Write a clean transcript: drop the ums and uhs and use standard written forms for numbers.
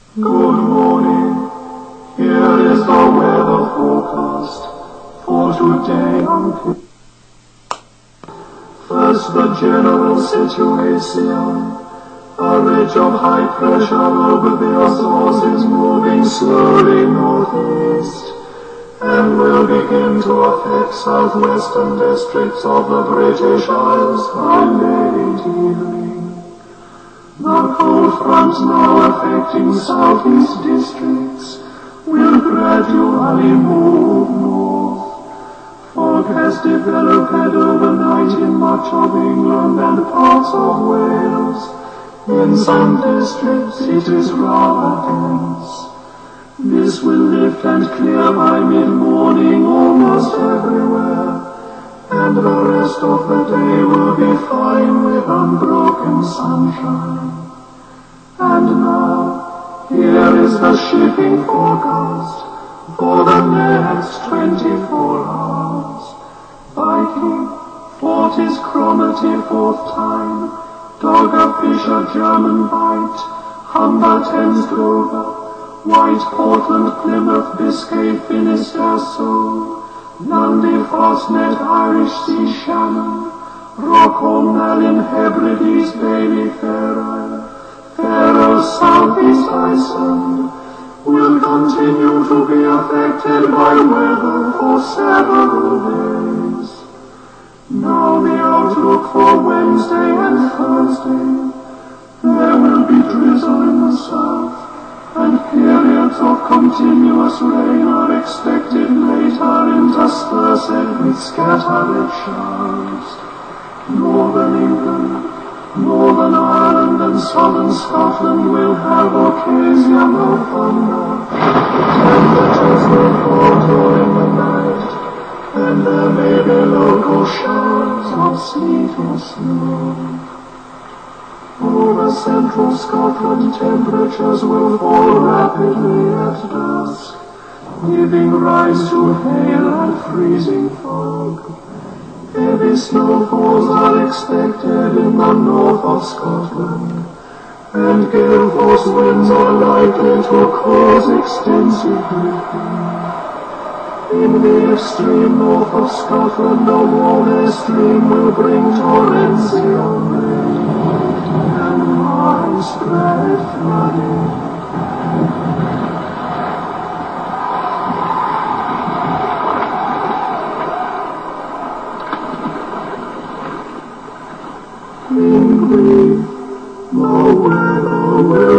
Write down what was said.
Good morning. Here is the weather forecast for today on First, the general situation. A ridge of high pressure over the Azores is moving slowly northeast and will begin to affect southwestern districts of the British Isles by late evening. The cold front now affecting southeast districts will gradually move north. Fog has developed overnight in much of England and parts of Wales. In some districts it is rather dense. This will lift and clear by mid-morning almost everywhere, and the rest of the day will be fine with unbroken sunshine. And now, here is the shipping forecast for the next 24 hours. Viking, Fortis Cromarty, 4th time, Dogger Fisher, German Bight, Humber, Thames, Dover, White, Portland, Plymouth, Biscay, Finisterre, Sole, Lundy, Fastnet, Irish Sea, Shannon, Rockall, Nallin, Hebrides, Bailey, Fair Isle, Faroe, Southeast Iceland, will continue to be affected by weather for several days. Now the outlook for Wednesday and Thursday. There will be drizzle in the south, and periods of continuous rain are expected later, interspersed with scattered showers. Northern England, Northern Ireland and southern Scotland will have occasional thunder. Temperatures will fall during the night, and there may be local showers of sleet or snow. Over central Scotland, temperatures will fall rapidly at dusk, giving rise to hail and freezing fog. Heavy snowfalls are expected in the north of Scotland, and gale force winds are likely to cause extensive drifting. In the extreme north of Scotland, a warm stream will bring torrential rain and widespread flooding. In brief, the weather will